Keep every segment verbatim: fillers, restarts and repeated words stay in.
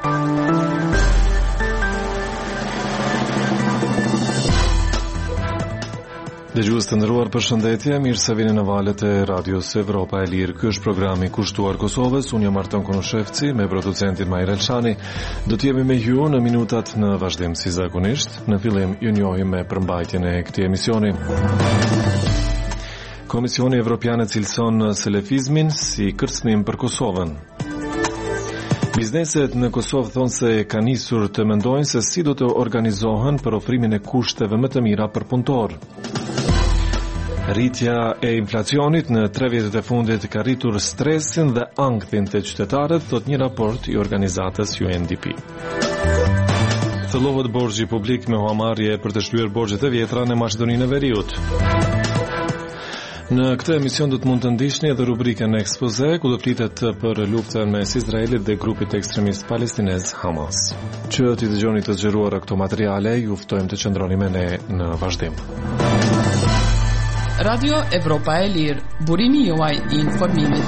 Dëgjues të nderuar, përshëndetje, mirë se vini në valët e Radios Evropa e Lirë. Ky është programi kushtuar Kosovës. Unë jam Arton Konoshevci me producentin Majr Elshani. Do të jemi me ju në minutat në vazhdim si zakonisht. Në fillim ju njohim me përmbajtjen e këtij emisioni. Komisioni Evropian e cilëson selefizmin si kërcënim për Kosovën. Bizneset në Kosovë thonë se ka nisur të mendojnë se si do të organizohen për ofrimin e kushteve më të mira për punëtor. Rritja e inflacionit në tre vjetët e fundit ka rritur stresin dhe ankthin të qytetarët, thot një raport i organizatës U N D P. Thellohet borxhi publik me huamarrje për të shlyer borxhet e vjetra në Maqedoninë e Veriut. Në këtë emision do të mund të ndiqni edhe rubrikën ekspoze, ku do flitet për luftën mes Izraelit dhe grupit ekstremist palestinez Hamas. Që t'i dëgjoni të zgjeruara këto materiale, ju ftojmë të qëndroni me ne në vazhdim. Radio Evropa e Lirë, burimi juaj i informimit.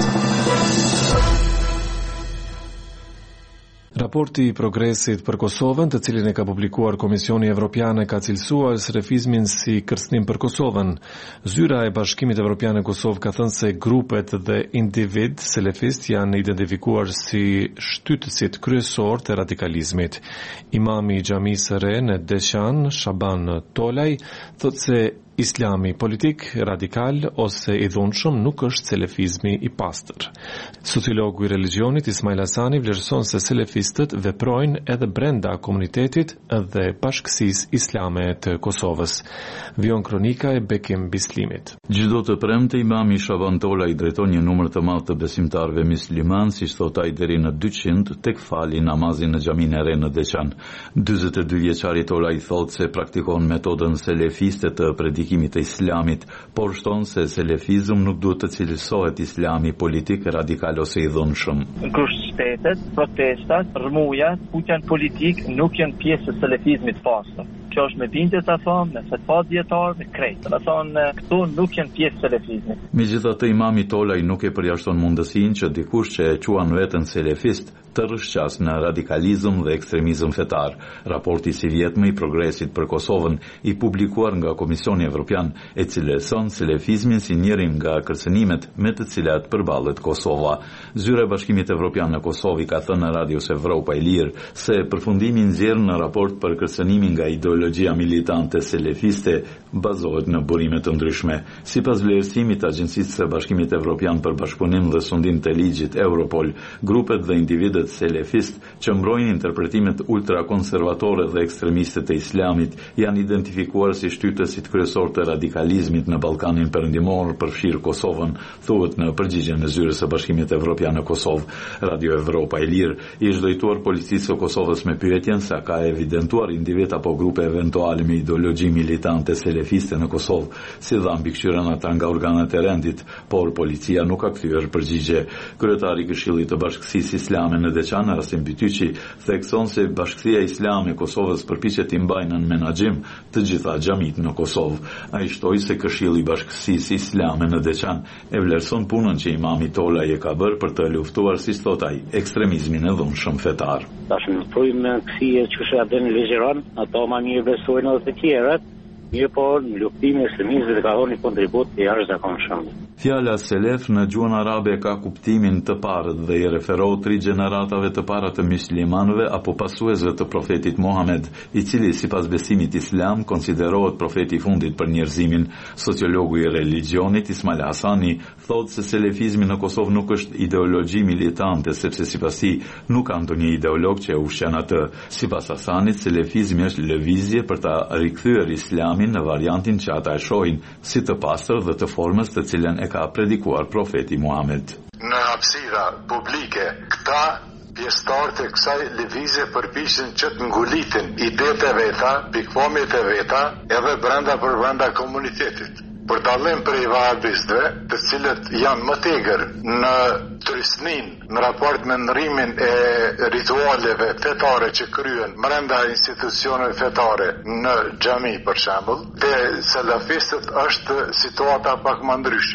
Raporti i progresit për Kosovën, të cilin e ka publikuar Komisioni Evropian, ka cilësuar selefizmin si kërcënim për Kosovën. Zyra e Bashkimit Evropian në Kosovë ka thënë se grupet dhe individ selefist janë identifikuar si shtytësit kryesor të radikalizmit. Imami i Xhamisë së Re në Deçan, Shaban Tolaj, thotë se Islami politik, radikal ose i dhunshëm nuk është selefizmi i pastër. Sociologu i religionit Ismail Hasani vlerëson se selefistët veprojnë edhe brenda komunitetit dhe bashkësisë islame të Kosovës. Vion kronika e Bekim Bislimit. Çdo të premte imami Shaban Tolaj drejton një numër të madh të besimtarëve musliman, siç thot ai, deri në dyqind tek fali namazin në xhaminë e re në Deçan. dyzet e dy vjeçari Tolaj thotë se praktikon metodën selefiste të predikimit të islamit, por shton se selefizëm nuk duhet të cilësohet islami politik, radikal ose i dhunshëm. Kërcëtetet, protestat, rrëmujat, putjan politik nuk janë pjesë e selefizmit pastër. Kjo është me bindje të thonë, me fetva dietar, me krejtë. Të thonë, këto nuk janë pjesë selefizmit. Megjithatë, imami Tolaj nuk e përjashton mundësinë që dikush që e quan veten selefist të rrshqas në radikalizëm dhe ekstremizëm fetar. Raporti si vjetmë i progresit për Kosovën, i publikuar nga Komisioni Evropian, e cilëson selefizmin si njërin nga kërcënimet me të cilat përballet Kosova. Zyra e Bashkimit Evropian në Kosovë ka thënë në Radios Evropa e Lirë se përfundimi nxjerrë në raport për kërcënimin nga ideologjia militante selefiste bazohet në burime të ndryshme. Sipas vlerësimit të Agjencisë së Bashkimit Evropian për Bashkëpunim dhe Sundim të Ligjit Europol, grupet dhe individet selefist që mbrojnë interpretimet ultrakonservatore dhe ekstremiste të islamit janë identifikuar si shtytësit kryesor të radikalizmit në Ballkanin Perëndimor, përfshirë Kosovën, thuhet në përgjigjen e Zyrës së Bashkimit Evropian në Kosovë. Radio Evropa e Lirë i është drejtuar policisë së Kosovës me pyetjen se ka evidentuar individ apo grupe eventuale me ideologji militante selefiste në Kosovë, si dha mbikëqyrën ata nga organet e rendit, por policia nuk ka kthyer përgjigje. Kryetari i Këshillit të Bashkësisë Islame në Deçan, Rasim Bytyçi, thekson se Bashkësia Islame e Kosovës përpiqet të mbajë në menaxhim të gjitha xhamit në Kosovë. Ai shtoi se Këshilli i Bashkësisë Islame në Deçan e vlerëson punën që imami Tolaj e ka bërë për të luftuar, si thot ai, ekstremizmin e dhunshëm fetar. Tash në frymën e kësaj që është atë në Ligjëran, ato më mirë besojnë edhe të tjerët. Mirë po, në luftimin e ekstremizmit ka dhënë kontribut të jashtëzakonshëm. Fjala selef në gjuhën arabe ka kuptimin të parët dhe i referohet tri gjeneratave të para të muslimanëve apo pasuesve të profetit Muhammed, i cili sipas besimit islam konsiderohet profeti i fundit për njerëzimin. Sociologu i religionit Ismail Hasani thotë se selefizmi në Kosovë nuk është ideologji militante, sepse sipas tij nuk ka ndonjë ideolog që e ushqen atë. Sipas Hasanit, selefizmi është lëvizje për ta rikthyer islamin në variantin që ata e shohin si të pastër dhe të formës të cilën e ka predikuar profeti Muhammed. Në hapësira publike, këta pjesëtarët e kësaj lëvizje përpiqen që të ngulitin idetë e veta, pikpamjet e veta, edhe brenda për brenda komunitetit. Për dallim prej vahabistëve, të cilët janë më tegër në turistnin në raport me ndrimin e ritualeve fetare që kryen brenda institucioneve fetare në xhami për shembull, te salafistët është situata pak më ndryshe.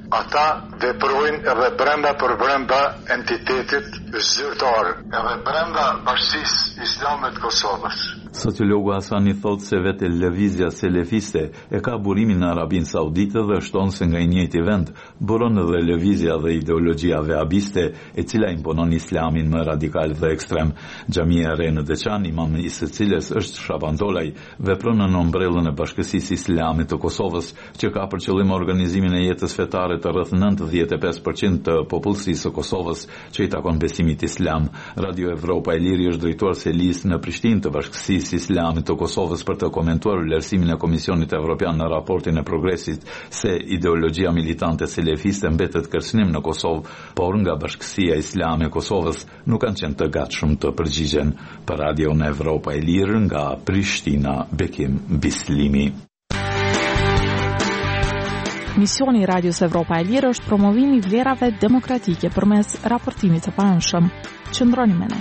ata veprojnë edhe brenda për brenda entitetit zyrtar, edhe brenda Bashkisë Islame të Kosovës. Sociologu Hasani thotë se vetë lëvizja selefiste e ka burimin në Arabinë Saudite dhe shton se nga i njëjti vend buron edhe lëvizja dhe ideologjia vehabiste e cila imponon islamin më radikal dhe ekstrem. Xhamia e re në Deçan, imam i së cilës është Shabandolaj, vepron në ombrellën e Bashkësisë Islame të Kosovës, që ka për qëllim organizimin e jetës fetare të rreth nëntëdhjetë e pesë përqind të popullsisë së Kosovës që i takon besimit islam. Radio Evropa e Liri është drejtuar selisë në Prishtinë të Bashkësisë Islamit të Kosovës për të komentuar vlerësimin e Komisionit Evropian në raportin e progresit se ideologjia militante selefiste mbetet kërcënim në Kosovë, por nga Bashkësia Islame e Kosovës nuk kanë qenë të gatshëm të përgjigjen. Për Radio në Evropa e Lirë nga Prishtina, Bekim Bislimi. Misioni i Radios Evropa e Lirë është promovimi i vlerave demokratike përmes raportimit të paanshëm. Qëndroni me ne.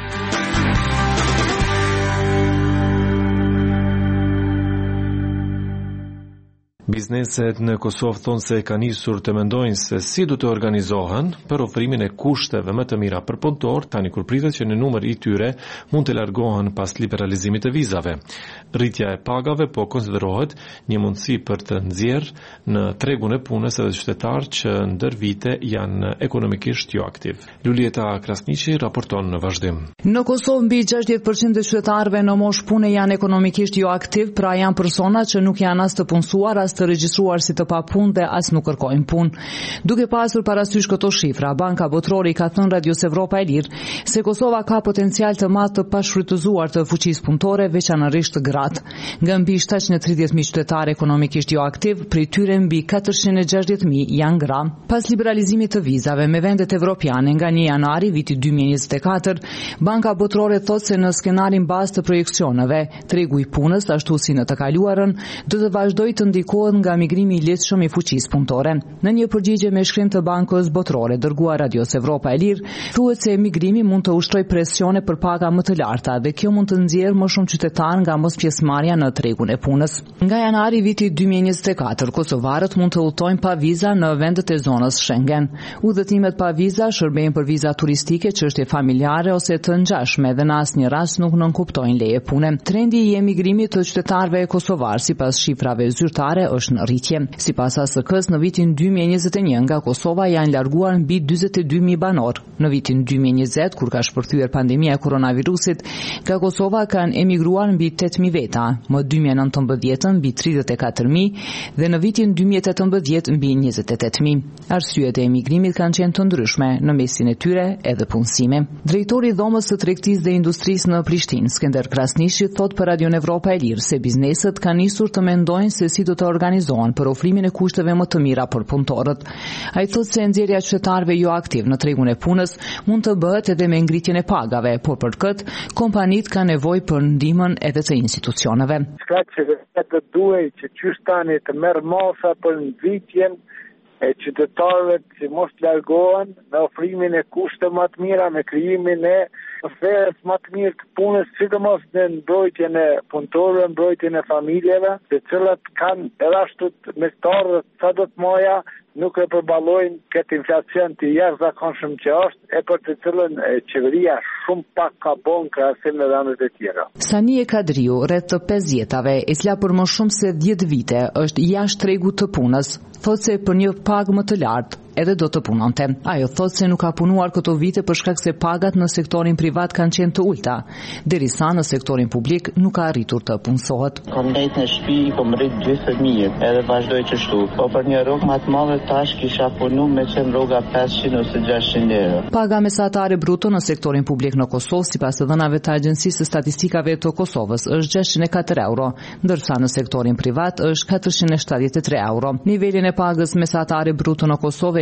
Bizneset në Kosovë thonë se ka nisur të mendojnë se si du të organizohen për ofrimin e kushteve më të mira për punëtor, tani kur pritet që në numër i tyre mund të largohen pas liberalizimit të vizave. Rritja e pagave po konsiderohet një mundësi për të nxjerrë në tregun e punës edhe qytetarë që ndër vite janë ekonomikisht jo aktiv. Lulieta Krasniqi raporton në vazhdim. Në Kosovë mbi gjashtëdhjetë përqind të qytetarëve në moshë pune janë ekonomikisht jo aktiv, pra janë persona që nuk janë as të punësuar, as të regjistruar si të papunë dhe as nuk kërkojnë punë. Duke pasur parasysh këto shifra, Banka Botërore i ka thënë Radios Evropa e Lirë se Kosova ka potencial të madh të pashfrytëzuar të fuqisë punëtore, veçanërisht të gratë. Nga mbi shtatëqind e tridhjetë mijë qytetarë ekonomikisht jo aktiv, prej tyre mbi katërqind e gjashtëdhjetë mijë janë gra. Pas liberalizimit të vizave me vendet evropiane nga një janari viti dy mijë e njëzet e katër, Banka Botërore thotë se në skenarin bazë të projekcioneve, tregu i punës, ashtu si në të kaluarën, do të vazhdojë të ndikohet nga migrimi i lehtëshëm i fuqisë punëtore. Në një përgjigje me shkrim të Bankës Botërore dërguar Radios Evropa e Lirë, thuhet se migrimi mund të ushtrojë presione për paga më të larta dhe kjo mund të nxjerrë më shumë qytetarë nga mospjesëmarrja në tregun e punës. Nga janari viti dy mijë e njëzet e katër, kosovarët mund të udhtojnë pa viza në vendet e zonës Schengen. Udhëtimet pa viza shërbejnë për viza turistike, çështje familjare ose të ngjashme dhe në asnjë rast nuk nënkuptojnë leje pune. Trendi i emigrimit të qytetarëve kosovar sipas shifrave zyrtare është në rritje. Sipas A S K-s, në vitin dy mijë e njëzet e një nga Kosova janë larguar mbi dyzet e dy mijë banor. Në vitin dy mijë e njëzet, kur ka shpërthyer pandemia e koronavirusit, nga Kosova kanë emigruar mbi tetë mijë veta, më dy mijë e nëntëmbëdhjetë mbi tridhjetë e katër mijë dhe në vitin dy mijë e tetëmbëdhjetë mbi njëzet e tetë mijë. Arsyet e emigrimit kanë qenë të ndryshme, në mesin e tyre edhe punësime. Drejtori i dhomës së tregtisë dhe industrisë në Prishtinë, Skender Krasniqi, thot për Radio Evropa e Lirë se bizneset kanë nisur të mendojnë se si do të organizohen për ofrimin e kushteve më të mira për punëtorët. Ai thotë se nxjerrja e qytetarëve jo aktiv në tregun e punës mund të bëhet edhe me ngritjen e pagave, por për këtë kompanitë kanë nevojë për ndihmën edhe të institucioneve. Shkak që vetë duhej që qytetani të merr masa për ngritjen e qytetarëve që mos largohen në ofrimin e kushteve më të mira, me krijimin e atmosferës më të mirë të punës, sidomos në mbrojtjen e punëtorëve, mbrojtjen e familjeve, të cilat kanë edhe ashtu mestarë sa do të moja nuk e përballojnë këtë inflacion të jashtëzakonshëm që është, e për të cilën qeveria shumë pak ka bën krahasim me vendet e tjera. Sanie Kadriu, rreth të pesëdhjetave, e cila për më shumë se dhjetë vite është jashtë tregut të punës, thotë se për një pagë më të lartë edhe do të punonte. Ajo thotë se nuk ka punuar këto vite për shkak se pagat në sektorin privat kanë qenë të ulta, derisa në sektorin publik nuk ka arritur të punësohet. Kam ndajt në shtëpi, kam rrit dy fëmijë, edhe vazhdoj kështu. Po për një rrogë më të madhe tash kisha punu me qenë rroga pesëqind ose gjashtëqind euro. Paga mesatare bruto në sektorin publik në Kosovë, sipas të dhënave të Agjencisë së Statistikave të Kosovës, është gjashtëqind e katër euro, ndërsa në sektorin privat është katërqind e shtatëdhjetë e tre euro. Nivelin e pagës mesatare bruto në Kosovë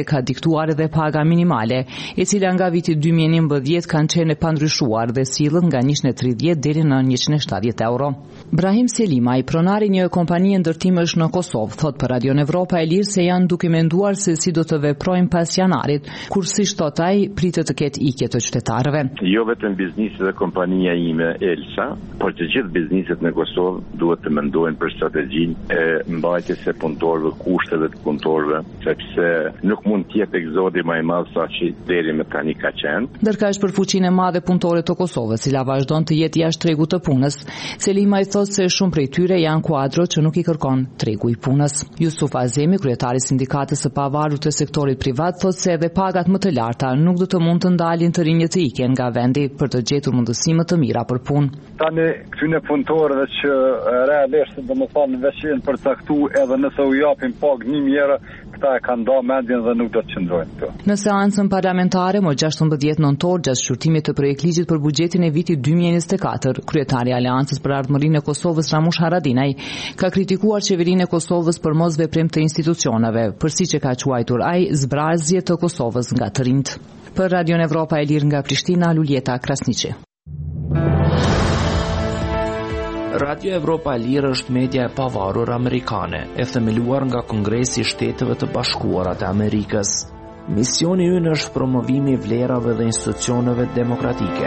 ka diktuar edhe paga minimale, e cila nga viti dy mijë e njëmbëdhjetë kanë qenë e pandryshuar dhe sillet nga njëqind e tridhjetë deri në njëqind e shtatëdhjetë euro. Brahim Selima, i pronari një kompanie ndërtimësh në Kosovë, thot për Radio Evropa e Lirë se janë duke menduar se si do të veprojnë pas janarit, kur si thot ai pritet të ketë ikje të qytetarëve. Jo vetëm biznesi dhe kompania ime Elsa, por të gjithë bizneset në Kosovë duhet të mendojnë për strategjinë e mbajtjes së punëtorëve, kushteve të punëtorëve, sepse nuk mund të jetë eksodi më i madh sa që deri më tani ka qenë. Ndërkaq për fuqinë e madhe punëtore të Kosovës, cila vazhdon të jetë jashtë tregut të punës, Selima i thot se shumë prej tyre janë kuadro që nuk i kërkon tregu i punës. Yusuf Azemi, kryetari i sindikatës së pavarur të sektorit privat, thot se edhe pagat më të larta nuk do të mund të ndalin të rinjë të ikjen nga vendi për të gjetur mundësi më të mira për punë. Tani këtyne punëtorëve që realisht domethënë veçën për caktu edhe nëse u japin pagë një mirë, këta e kanë dhënë mendjen dhe nuk do të qëndrojnë këtu. Në seancën parlamentare më gjashtëmbëdhjetë nëntor, gjatë shqyrtimit të projektligjit për buxhetin e vitit dy mijë e njëzet e katër, kryetari i Aleancës për Ardhmërinë e Kosovës Ramush Haradinaj ka kritikuar qeverinë e Kosovës për mos veprim të institucioneve, për siç e ka quajtur ai zbrazje të Kosovës nga të rinjt. Për Radio Evropa e Lirë nga Prishtina, Luljeta Krasniqi. Radio Evropa e Lirë është media e pavarur amerikane, e themeluar nga Kongresi i Shteteve të Bashkuara të Amerikës. Misioni ynë është promovimi i vlerave dhe institucioneve demokratike.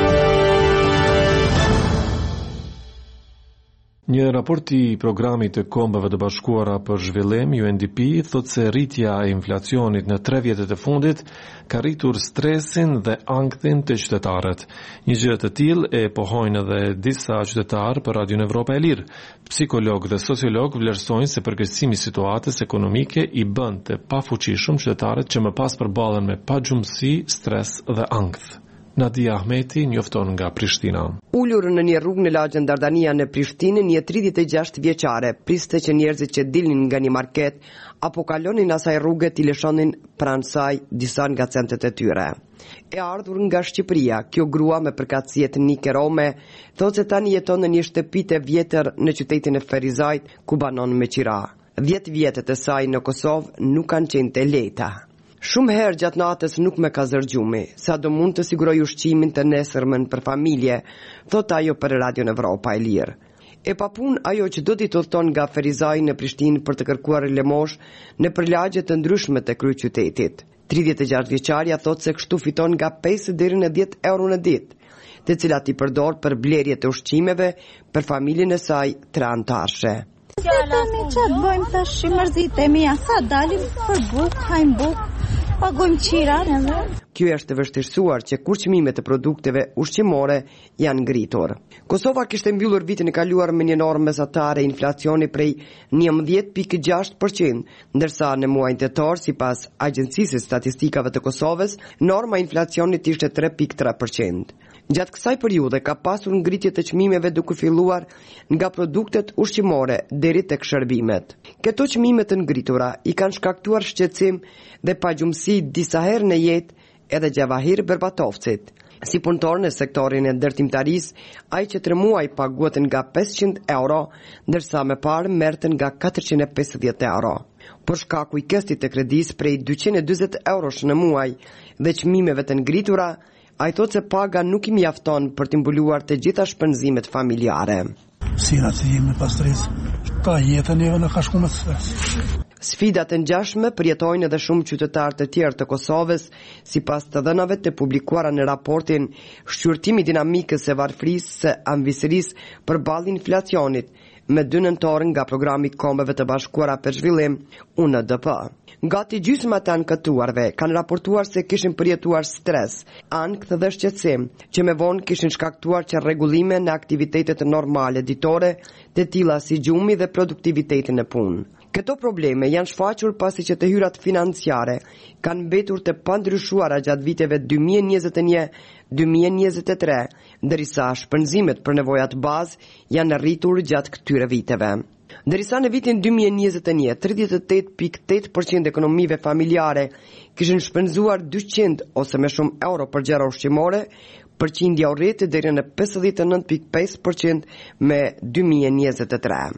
Një raport i programit të Kombeve të Bashkuara për Zhvillim U N D P thot se rritja e inflacionit në tre vjetet e fundit ka rritur stresin dhe ankthin të qytetarët. Një gjë të tillë e pohojnë edhe disa qytetarë për Radio Evropa e Lirë. Psikolog dhe sociolog vlerësojnë se përkeqësimi i situatës ekonomike i bën të pafuqishëm qytetarët që më pas përballen me pagjumësi, stres dhe ankth. Nadia Ahmeti njofton nga Prishtina. Ullur në një rrugë në lagjën Dardania në Prishtinë, një tridhjetë e gjashtë vjeçare priste që njerëzit që dilnin nga një market apo kalonin asaj rrugë t'i lëshonin pranë saj disa nga centet e tyre. E ardhur nga Shqipëria, kjo grua me përkatësi etnike rome thotë se tani jeton në një shtëpi të vjetër në qytetin e Ferizajt, ku banon me qira. Dhjetë vjetet e saj në Kosovë nuk kanë qenë të lehta. Shumë herë gjatë natës nuk me ka zërgjumi, sa do mund të siguroj ushqimin të nesërmen për familje, thot ajo për Radio Evropa e Lirë. E pa pun ajo që do t'i udhton nga Ferizaj në Prishtinë për të kërkuar lemosh në përlagje të ndryshme të kryeqytetit. tridhjetë e gjashtë vjeçaria thot se kështu fiton nga pesë deri në dhjetë euro në ditë, të cilat i përdor për blerje të ushqimeve për familjen e saj tre anëtarëse. Tani çfarë bëjmë tash, mërzitemi, sa dalim për bukë, hajmë bukë, pagojmë qiran edhe. Kjo është vështirësuar që kur çmimet e produkteve ushqimore janë ngritur. Kosova kishte mbyllur vitin e kaluar me një normë mesatare inflacioni prej njëmbëdhjetë pikë gjashtë përqind, ndërsa në muajin tetor, sipas Agjencisë së Statistikave të Kosovës, norma e inflacionit ishte tre pikë tre përqind. Gjatë kësaj periudhe ka pasur ngritje të çmimeve duke filluar nga produktet ushqimore deri tek shërbimet. Këto çmime të ngritura i kanë shkaktuar shqetësim dhe pagjumësi disa herë në jetë edhe Gjavahir Berbatovcit. Si punëtor në sektorin e ndërtimtarisë, ai që tre muaj paguhet nga pesëqind euro, ndërsa më parë merrte nga katërqind e pesëdhjetë euro. Por shkaku i kestit të kredisë prej dyqind e dyzet eurosh në muaj dhe çmimeve të ngritura, ai thotë se paga nuk i mjafton për të mbuluar të gjitha shpenzimet familjare. Si na të jemi pas stres, ka jetën e në ka shku me stres. Sfidat e ngjashme përjetojnë edhe shumë qytetarë të tjerë të Kosovës, sipas të dhënave të publikuara në raportin Shqyrtimi dinamikës së varfërisë së anëvisërisë përballë inflacionit me dy nëntor nga programi i Kombeve të Bashkuara për Zhvillim, U N D P. Gati gjysma të ankthtuarve kanë raportuar se kishin përjetuar stres, ankth dhe shqetësim, që me vonë kishin shkaktuar që rregullime në aktivitetet normale ditore, të tilla si gjumi dhe produktivitetin e punë. Këto probleme janë shfaqur pasi që të hyrat financiare kanë mbetur të pandryshuara gjatë viteve dy mijë e njëzet e një dy mijë e njëzet e tre, ndërsa shpenzimet për nevojat bazë janë rritur gjatë këtyre viteve. Ndërsa në vitin dy mijë e njëzet e një, tridhjetë e tetë pikë tetë përqind ekonomive familjare kishin shpenzuar dyqind ose më shumë euro për gjëra ushqimore, përqindja u rriti deri në pesëdhjetë e nëntë pikë pesë përqind me dy mijë e njëzet e tre.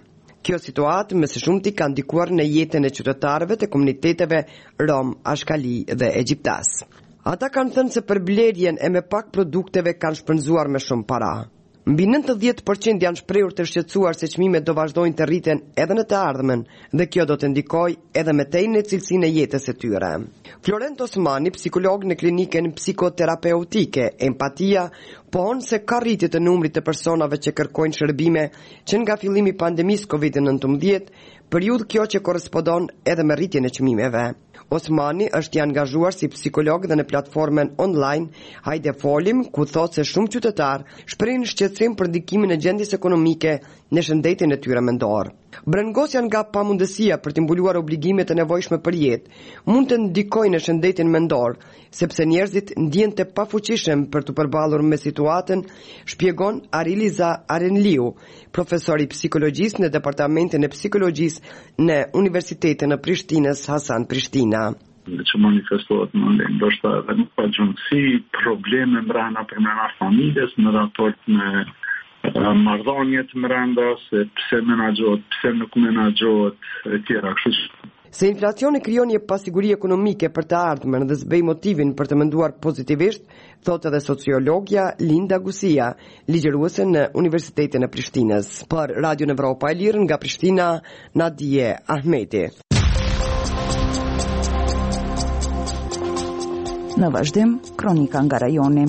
Kjo situatë me së shumti ka ndikuar në jetën e qytetarëve të komuniteteve rom, ashkali dhe egjiptas. Ata kanë thënë se për blerjen e me pak produkteve kanë shpenzuar me shumë para. Mbi nëntëdhjetë përqind janë shprehur të shqetësuar se çmimet do vazhdojnë të rriten edhe në të ardhmen dhe kjo do të ndikojë edhe më tej në cilësinë e jetës së tyre. Florent Osmani, psikolog në klinikën psikoterapeutike Empatia, pohon se ka rritje të numrit të personave që kërkojnë shërbime që nga fillimi i pandemisë kovid nëntëmbëdhjetë, periudhë kjo që korrespondon edhe me rritjen e çmimeve. Osmani është i angazhuar si psikolog dhe në platformën online Hajde Folim, ku thotë se shumë qytetarë shprehin shqetësim për ndikimin e gjendjes ekonomike në shëndetin e tyre mendor. Brengosja nga pamundësia për të mbuluar obligimet e nevojshme për jetë mund të ndikojë në shëndetin mendor, sepse njerëzit ndjen të pafuqishëm për të përballur me situatën, shpjegon Ariliza Arenliu, profesor i psikologjisë në Departamentin e Psikologjisë në Universitetin e Prishtinës Hasan Prishtina. Që manifestohet në ndë, ndoshta edhe në pagjumësi, probleme mbrana përmena familjes në raport me marrëdhëniet mbranda, se pse menaxhohet, pse nuk menaxhohet e tjera, kështu. Se inflacioni krijon një pasiguri ekonomike për të ardhmen dhe zbej motivin për të menduar pozitivisht, thotë edhe sociologja Linda Gusia, ligjëruese në Universitetin e Prishtinës. Për Radio Evropa e Lirë nga Prishtina, Nadije Ahmeti. Në vazhdim, kronika nga rajoni.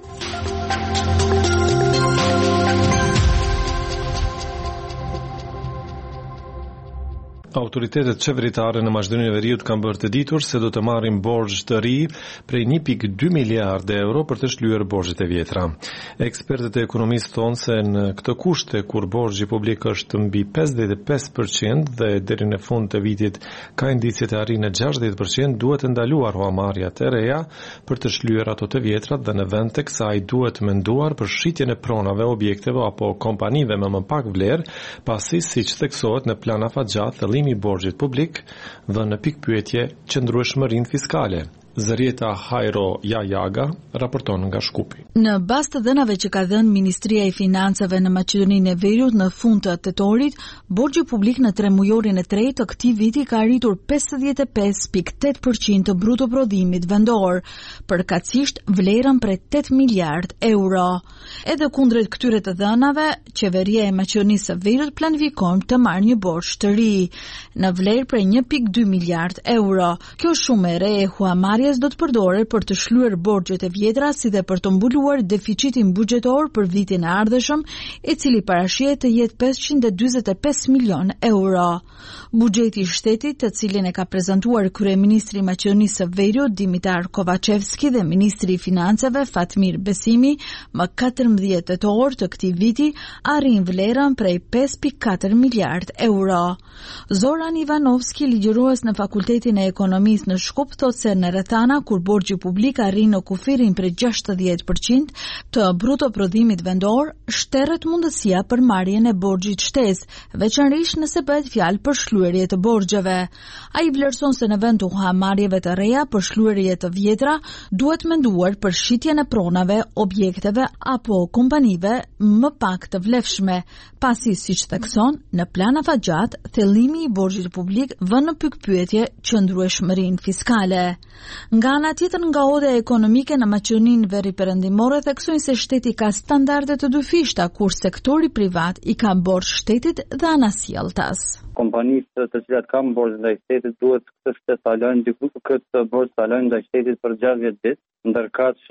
Autoritetet qeveritare në Maqedoninë e Veriut kanë bërë të ditur se do të marrin borxh të ri prej një pikë dy miliardë euro për të shlyer borxhet e vjetra. Ekspertët e ekonomisë thonë se në këtë kushte kur borxhi publik është mbi pesëdhjetë e pesë përqind dhe deri në fund të vitit ka indicie të arrijë në gjashtëdhjetë përqind, duhet të ndaluar huamarrjat e reja për të shlyer ato të vjetrat dhe në vend të kësaj duhet menduar për shitjen e pronave, objekteve apo kompanive me më pak vlerë, pasi siç theksohet në plan afatgjat thellimi i borxhit publik dhe në pikpyetje qëndrueshmërinë fiskale. Zërieta Hajro Jajaga raporton nga Shkupi. Në bazë të dhënave që ka dhënë Ministria e Financave në Maqedoninë e Veriut në fund të tetorit, borxhi publik në tremujorin e tretë të këtij viti ka arritur pesëdhjetë e pesë pikë tetë përqind të bruto prodhimit vendor, përkatësisht vlerën prej tetë miliardë euro. Edhe kundrejt këtyre të dhënave, qeveria e Maqedonisë së Veriut planifikon të marrë një borxh të ri në vlerë prej një pikë dy miliardë euro. Kjo shumë e re e huamarrjes do të përdoret për të shlyer borxhet e vjetra si dhe për të mbuluar deficitin buxhetor për vitin e ardhshëm, i cili parashihet të jetë pesëqind e dyzet e pesë milion euro. Buxheti i shtetit, të cilin e ka prezantuar kryeministri i Maqedonisë së Veriut Dimitar Kovacevski dhe ministri i Financave Fatmir Besimi, më katërmbëdhjetë tetor të këtij viti arrin vlerën prej pesë pikë katër miliardë euro. Zoran Ivanovski, ligjërues në Fakultetin e Ekonomisë në Shkup, thotë se në rrethana kur borxhi publik arrin në kufirin prej gjashtëdhjetë përqind të bruto prodhimit vendor, shterret mundësia për marrjen e borxhit shtesë, veçanërisht nëse bëhet fjalë për shlyerje të borxheve. Ai vlerëson se në vend të huamarrjeve të reja për shlyerje të vjetra, duhet menduar për shitjen e pronave, objekteve apo kompanive më pak të vlefshme, pasi siç thekson në plan afatgjat, thellimi i borxhit publik vën në pikpyetje qëndrueshmërinë fiskale. Nga ana tjetër, nga oda ekonomike në Maqedoninë Veri Perëndimore theksojnë se shteti ka standarde të dyfishta, kur sektori privat i ka borxh shtetit dhe anasjelltas. Kompanisë të cilat kanë borxh ndaj shtetit duhet këtë shtet ta lënë diku këtë borxh ta lënë ndaj shtetit për gjashtëdhjetë ditë, ndërkaq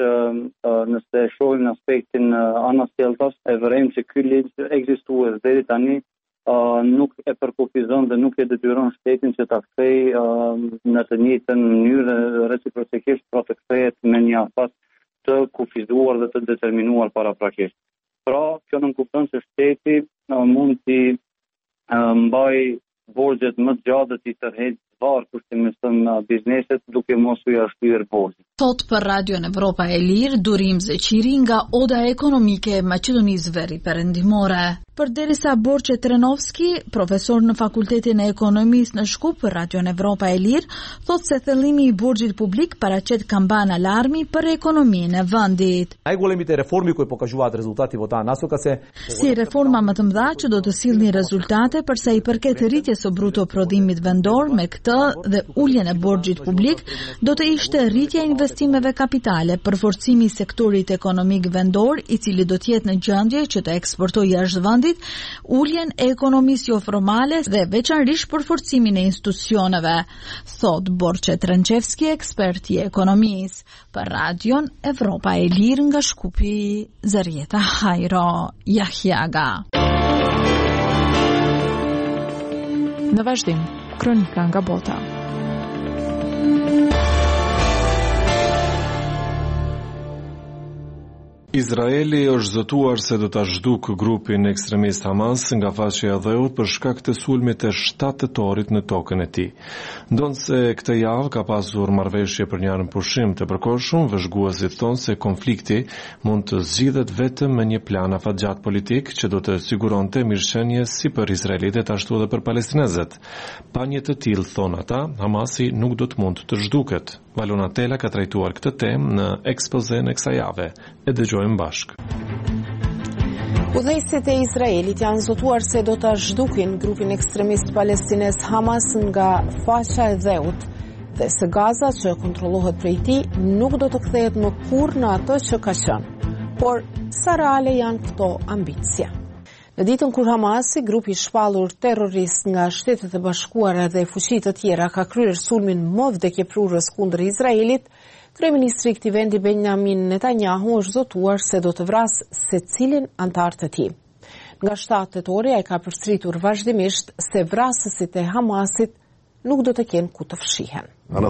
nëse shohim në aspektin anasjelltas, e vërejmë se ky ligj ekzistues deri tani Uh, nuk e përkufizon dhe nuk e detyron shtetin që ta kthej uh, në të njëjtën mënyrë dhe reciprokisht pra të kthehet me një afat të kufizuar dhe të determinuar paraprakisht. Pra, kjo nuk kupton se shteti uh, mund të uh, mbaj borxhet më të gjatë dhe të tërheqë varë kushtimisht në bizneset duke mos u jashtyer borxhin. Thot për Radio Evropa e Lirë, Durim Zeqiri nga Oda Ekonomike e Maqedonisë Veri Perëndimore. Përderisa Borçe Trenovski, profesor në Fakultetin e Ekonomisë në Shkup për Radion Evropa e Lirë, thotë se thellimi i borxhit publik paraqet kamban alarmi për ekonominë e vendit. Ai големите реформи кои покажуваат резултати во таа насока се Si reforma më të mëdha që do të sillnin rezultate për sa i përket rritjes së bruto prodhimit vendor, me këtë dhe uljen e borxhit publik, do të ishte rritja e investimeve kapitale, përforcimi i sektorit ekonomik vendor, i cili do të jetë në gjendje që të eksportojë jashtë vendit, uljen e ekonomisë jo formale dhe veçanërisht përforcimin e institucioneve, thot Borçe Trenchevski, ekspert i ekonomisë. Për Radion Evropa e Lirë nga Shkupi, Zarieta Hajro Jahjaga. Në vazhdim, kronika nga bota. Izraeli është zëtuar se do ta zhduk grupin ekstremist Hamas nga faqja e dheut për shkak të sulmit të shtatë tetorit në tokën e tij. Ndonse këtë javë ka pasur marrëveshje për një pushim të përkohshëm, vëzhguesit thonë se konflikti mund të zgjidhet vetëm me një plan afatgjat politik që do të siguronte mirëqenie si për izraelitët ashtu edhe për palestinezët. Pa një të tillë, thonë ata, Hamasi nuk do të mund të zhduket. Valona Tela ka trajtuar këtë temë në ekspozen e kësaj jave. E dëgjojmë bashkë. Udhëheqësit e Izraelit janë zotuar se do ta zhdukin grupin ekstremist palestinez Hamas nga faqja e dheut dhe se Gaza që kontrollohet prej tij nuk do të kthehet më kurrë në atë që ka qenë. Por sa reale janë këto ambicie? Në ditën kur Hamasi, grupi i shpallur terrorist nga Shtetet e Bashkuara dhe fuqitë të tjera, ka kryer sulmin më vdekjeprurës kundër Izraelit, kryeministri i këtij vendi Benjamin Netanyahu është zotuar se do të vrasë secilin antar të tij. Nga shtatë tetori ai ka përsëritur vazhdimisht se vrasësit e Hamasit nuk do të kenë ku të fshihen.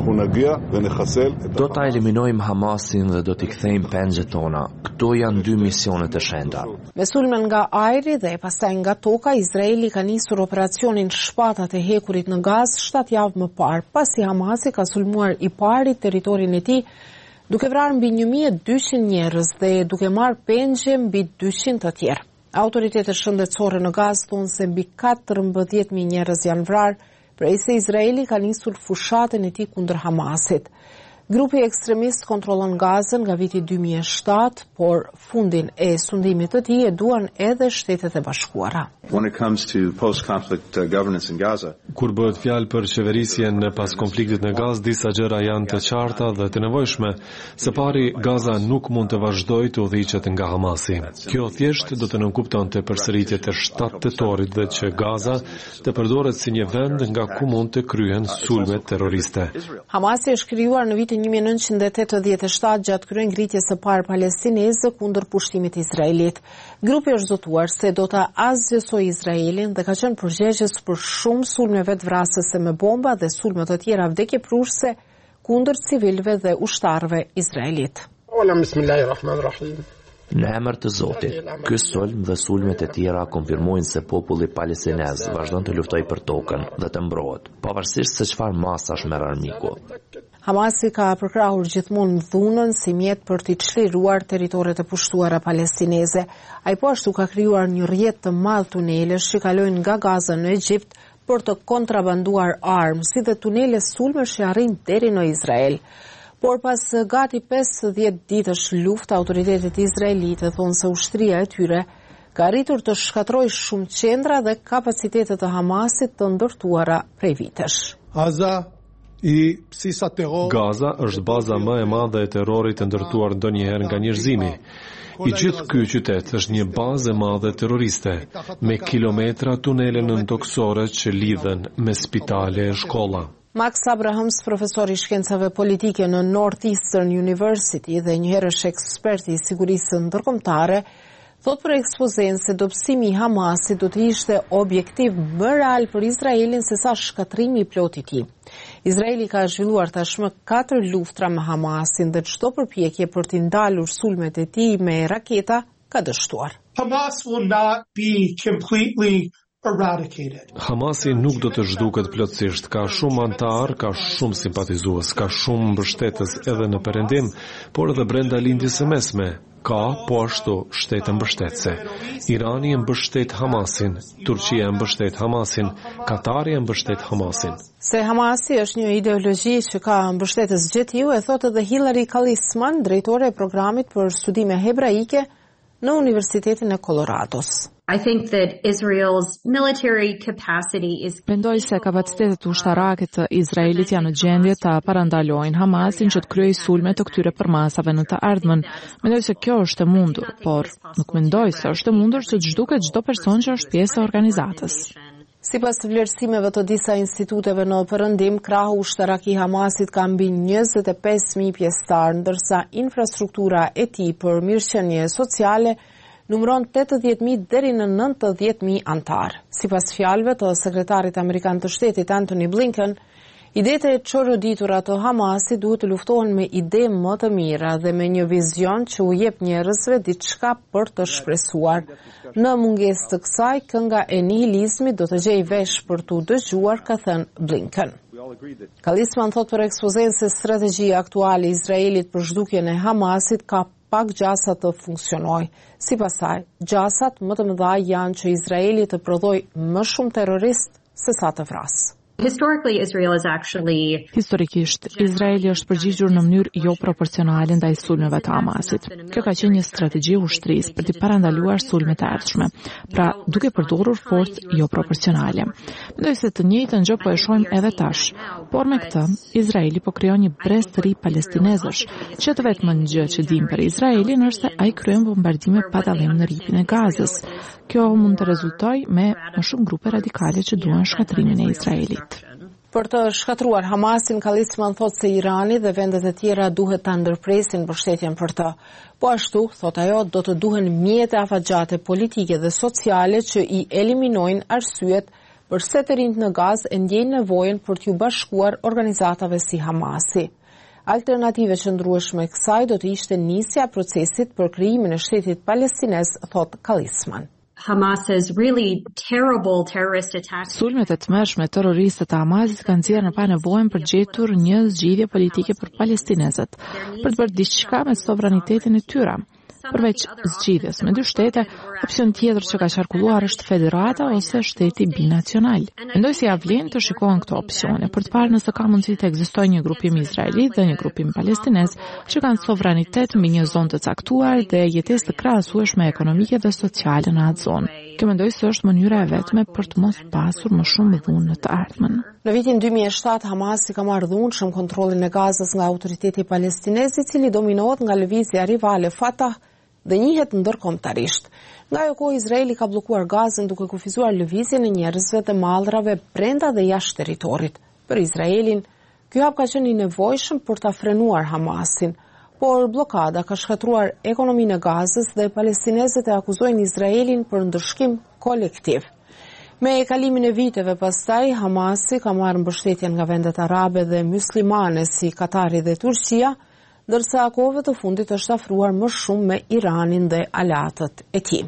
Do ta eliminojmë Hamasin dhe do t'i kthejmë pengjet tona. Këto janë dy misionet e shenjta. Me sulmen nga ajri dhe pastaj nga toka, Izraeli ka nisur operacionin Shpatat e Hekurit në Gazë shtatë javë më parë, pasi Hamasi ka sulmuar i pari territorin e tij, duke vrarë mbi një mijë e dyqind njerëz dhe duke marrë pengje mbi dyqind të tjerë. Autoritetet shëndetësore në Gazë thonë se mbi katërmbëdhjetë mijë njerëz janë vrarë, prej se Izraeli ka nisur fushatën e tij kundër Hamasit. Grupi ekstremist kontrollon Gazën nga viti dy mijë e shtatë, por fundin e sundimit të tij e duan edhe Shtetet e Bashkuara. When it comes to post-conflict uh, governance in Gaza, kur bëhet fjalë për qeverisjen në pas konfliktit në Gazë, disa gjëra janë të qarta dhe të nevojshme. Së pari, Gaza nuk mund të vazhdojë të udhëhiqet nga Hamasi. Kjo thjesht do të nënkuptonte përsëritje të shtatë tetorit dhe që Gaza të përdoret si një vend nga ku mund të kryhen sulme terroriste. Hamasi është krijuar në vitin një mijë e nëntëqind e tetëdhjetë e shtatë gjatë kryengritjes së parë palestineze kundër pushtimit izraelit. Grupi është zotuar se do ta azgjësojë Izraelin dhe ka qenë përgjegjës për shumë sulmeve të vrasëse me bomba dhe sulme të tjera vdekjeprurëse kundër civilëve dhe ushtarëve izraelit. Në emër të Zotit, ky sulm dhe sulmet e tjera konfirmojnë se populli palestinez vazhdon të luftojë për tokën dhe të mbrohet, pavarësisht se çfarë masash merr armiku. Hamasi ka përkrahur gjithmonë dhunën si mjet për t'i çliruar territoret e pushtuara palestineze. Ai po ashtu ka krijuar një rrjet të madh tunelesh që kalojnë nga Gaza në Egjipt për të kontrabanduar armë, si dhe tunele sulmesh që arrin deri në Izrael. Por pas gati pesëdhjetë ditësh luftë, autoritetet izraelite thonë se ushtria e tyre ka arritur të shkatërrojë shumë qendra dhe kapacitetet e Hamasit të ndërtuara prej vitesh. Gaza është baza më e madhe e terrorit të ndërtuar ndonjëherë nga njerëzimi. I gjithë ky qytet është një bazë e madhe terroriste, me kilometra tunele nëntoksore që lidhen me spitale e shkolla. Max Abrahams, profesor i shkencave politike në Northeastern University dhe njëherësh ekspert i sigurisë ndërkombëtare, thot për ekspozen se dobësimi i Hamasit do të ishte objektiv më real për Izraelin se sa shkatrimi i plotit i tij. Izraeli ka zhvilluar tashmë katër luftra me Hamasin dhe çdo përpjekje për t'i ndalur sulmet e tij me raketa ka dështuar. Hamas will not be completely eradicated. Hamasi nuk do të zhduket plotësisht, ka shumë antar, ka shumë simpatizues, ka shumë mbështetës edhe në perëndim, por edhe brenda lindjes së mesme. Ka po ashtu shtete mbështetëse. Irani e mbështet Hamasin, Turqia e mbështet Hamasin, Katari e mbështet Hamasin. Se Hamasi është një ideologji që ka mbështetës gjetiu, e thotë edhe Hillary Kalisman, drejtore e programit për studime hebraike në Universitetin e Colorados. I think that Israel's military capacity is Mendoj se kapacitetet ushtarake të Izraelit janë në gjendje ta parandalojnë Hamasin që të kryejë sulme të këtyre përmasave në të ardhmen. Mendoj se kjo është e mundur, por nuk mendoj se është e mundur që të zhduket çdo person që është pjesë e organizatës. Sipas të vlerësimeve të disa instituteve në Perëndim, krahu ushtarak i Hamasit ka mbi njëzet e pesë mijë pjesëtar, ndërsa infrastruktura e tij për mirëqenie sociale numëron tetëdhjetë mijë deri në nëntëdhjetë mijë antar. Sipas fjalëve të sekretarit amerikan të shtetit Antony Blinken, idetë e çoroditura të Hamasit duhet të luftohen me ide më të mira dhe me një vizion që u jep njerëzve diçka për të shpresuar. Në mungesë të kësaj, kënga e nihilizmit do të gjejë vesh për tu dëgjuar, ka thënë Blinken. Kalisman thot për ekspozen se strategjia aktuale e Izraelit për zhdukjen e Hamasit ka pak gjasa të funksionoj. Sipas saj, gjasat më të mëdha janë që Izraeli të prodhoj më shumë terrorist se sa të vrasë. Historically, Israel is actually Historikisht, Izraeli është përgjigjur në mënyrë jo proporcionale ndaj sulmeve të Hamasit. Kjo ka qenë një strategji ushtrisë për të parandaluar sulmet e ardhshme, pra duke përdorur forcë jo proporcionale. Mendoj se të njëjtën gjë po e shohim edhe tash, por me këtë, Izraeli po krijon një brez të ri palestinezësh, që të vetëm një gjë që dim për Izraelin është se ai kryen bombardime pa dallim në rripin e Gazës. Kjo mund të rezultojë me më shumë grupe radikale që duan shkatrimin e Izraelit. Për të shkatruar Hamasin, Kalisman thot se Irani dhe vendet e tjera duhet ta ndërpresin mbështetjen për të. Po ashtu, thot ajo, do të duhen mjete afatgjate politike dhe sociale që i eliminojnë arsyet përse të rinjt në Gazë e ndjejnë nevojën për t'ju bashkuar organizatave si Hamasi. Alternative qëndrueshme kësaj do të ishte nisja procesit për krijimin e shtetit palestinez, thot Kalisman. Hamas's really terrible terrorist attacks. Sulmet e tmerrshme terroriste të Hamasit kanë nxjerrë në pa nevojën për gjetur një zgjidhje politike për palestinezët, për të bërë diçka me sovranitetin e tyre. Përveç zgjidhjes me dy shtete, opsion tjetër që ka qarkulluar është federata ose shteti binacional. Mendoj se ja vlen të shikohen këto opsione për të parë nëse ka mundësi të ekzistojë një grupim izraelit dhe një grupim palestinez që kanë sovranitet mbi një zonë të caktuar dhe jetesë të krahasueshme ekonomike dhe sociale në atë zonë. Kjo mendoj se është mënyra e vetme për të mos pasur më shumë dhunë në të ardhmen. Në vitin dy mijë e shtatë, Hamasi ka marrë dhunshëm kontrollin e Gazës nga autoriteti palestinez, i cili dominohet nga lëvizja rivale Fatah dhe njihet ndërkombëtarisht. Nga ajo kohë Izraeli ka bllokuar Gazën duke kufizuar lëvizjen e njerëzve dhe mallrave brenda dhe jashtë territorit. Për Izraelin, ky hap ka qenë i nevojshëm për ta frenuar Hamasin, por blokada ka shkatruar ekonominë e Gazës dhe palestinezët e akuzojnë Izraelin për ndërshkim kolektiv. Me kalimin e viteve pastaj, Hamasi ka marrë mbështetjen nga vendet arabe dhe muslimane si Katari dhe Turqia, ndërsa kohëve të fundit është afruar më shumë me Iranin dhe aleatët e tij.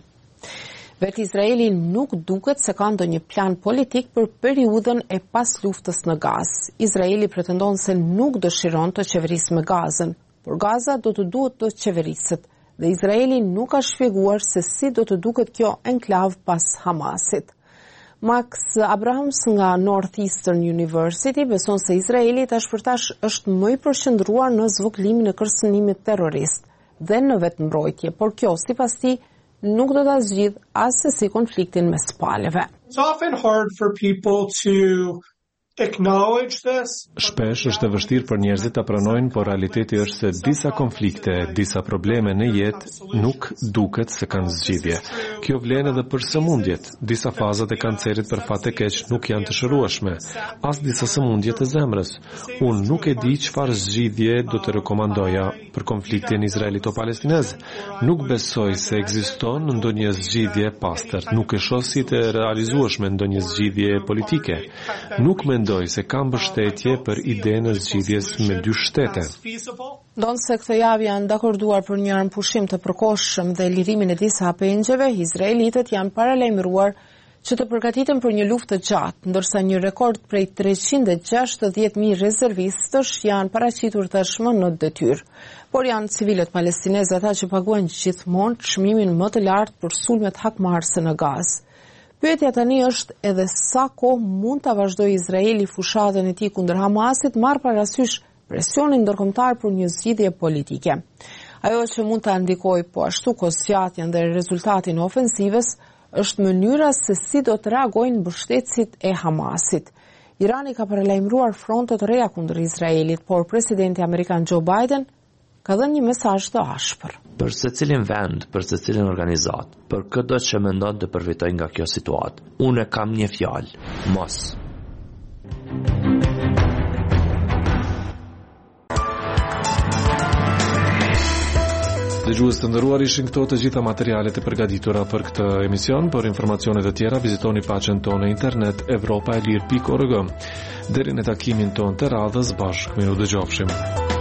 Vetë Izraeli nuk duket se ka ndonjë plan politik për periudhën e pas luftës në Gazë. Izraeli pretendon se nuk dëshiron të qeverisë me Gazën, por Gaza do të duhet të qeveriset dhe Izraeli nuk ka shpjeguar se si do të duket kjo enklav pas Hamasit. Max Abrahams nga Northeastern University beson se Izraeli tash për tash është më i përqendruar në zvogëlimin e kërcënimit terrorist dhe në vetëmbrojtje, por kjo sipas tij nuk do ta zgjidh as si konfliktin mes palëve. It's often hard for people to acknowledge this. Shpesh është e vështirë për njerëzit ta pranojnë, por realiteti është se disa konflikte, disa probleme në jetë nuk duket se kanë zgjidhje. Kjo vlen edhe për sëmundjet. Disa fazat e kancerit për fat të keq nuk janë të shërueshme, as disa sëmundje të zemrës. Unë nuk e di çfarë zgjidhje do të rekomandoja për konfliktin izraelito-palestinez. Nuk besoj se ekziston ndonjë zgjidhje pastër, nuk e shoh si të realizueshme ndonjë zgjidhje politike. Nuk mendoj se ka mbështetje për idenë e zgjidhjes me dy shtete. Ndonse këtë javë janë dakorduar për një armpushim të përkohshëm dhe lirimin e disa pengjeve, izraelitët janë paralajmëruar që të përgatiten për një luftë të gjatë, ndërsa një rekord prej treqind e gjashtëdhjetë mijë rezervistësh janë paraqitur tashmë në detyrë. Por janë civilët palestinezë ata që paguajnë gjithmonë çmimin më të lartë për sulmet hakmarrëse në Gazë. Pyetja tani është edhe sa kohë mund ta vazhdojë Izraeli fushatën e tij kundër Hamasit, marrë parasysh presionin ndërkombëtar për një zgjidhje politike. Ajo që mund ta ndikojë po ashtu kosjatjen dhe rezultatin e ofensivës është mënyra se si do të reagojnë mbështetësit e Hamasit. Irani ka paralajmëruar fronte të reja kundër Izraelit, por presidenti amerikan Joe Biden ka dhënë një mesazh të ashpër. Për secilin vend, për secilin organizat, për çdo që mendon të përfitojë nga kjo situatë, unë kam një fjalë: mos. Dëgjues të nderuar, ishin këto të gjitha materialet e përgatitura për këtë emision. Për informacione të tjera vizitoni faqen tonë në internet evropa e lirë pikë org. Deri në takimin tonë të radhës, bashkë miru dëgjofshim.